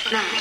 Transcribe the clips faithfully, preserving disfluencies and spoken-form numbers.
night.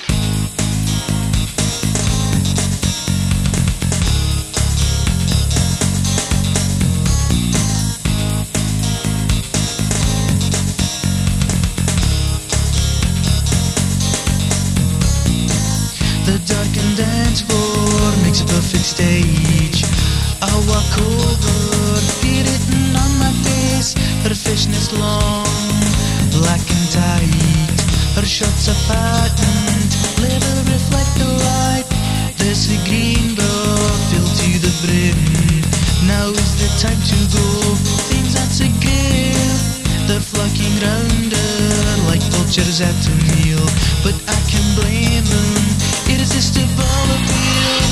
The darkened dance floor makes a perfect stage. I walk over, feel it on my face. Her fishness long, black and tight. Her shorts are patent, leather reflect the light. There's a green bra filled to the brim. Now is the time to go, things that's a gale. They're flocking round her like vultures at a meal. But I can blame them, irresistible appeal.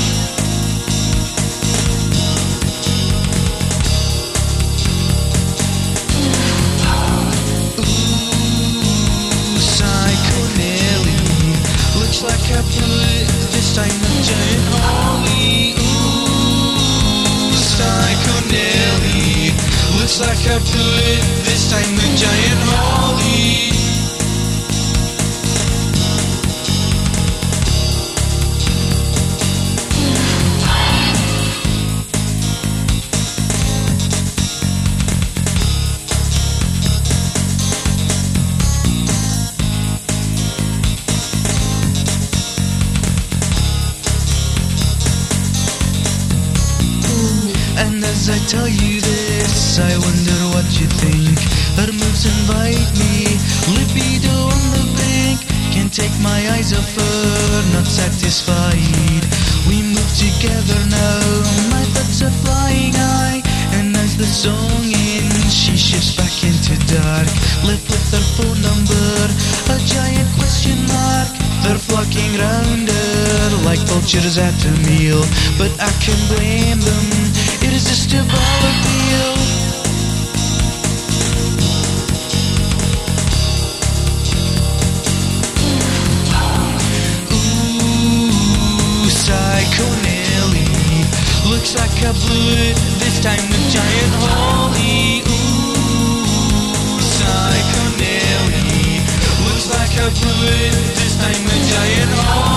Ooh, Psycho Nelly, looks like I blew it, this time the giant Holly. Ooh, Psycho Nelly, looks like I blew it, this time the giant Holly. And as I tell you this, I wonder what you think. Her moves invite me, libido on the brink. Can't take my eyes off her, not satisfied. We move together now, my thoughts are flying high. And as the song ends, she shifts back into dark. Left with her phone number, a giant question mark. They're flocking round her like vultures at a meal. But I can blame them, irresistible appeal. Ooh, Psycho Nelly, looks like I blew it, this time the giant Holly. Ooh, Psycho Nelly, looks like I blew it, this time the giant Holly.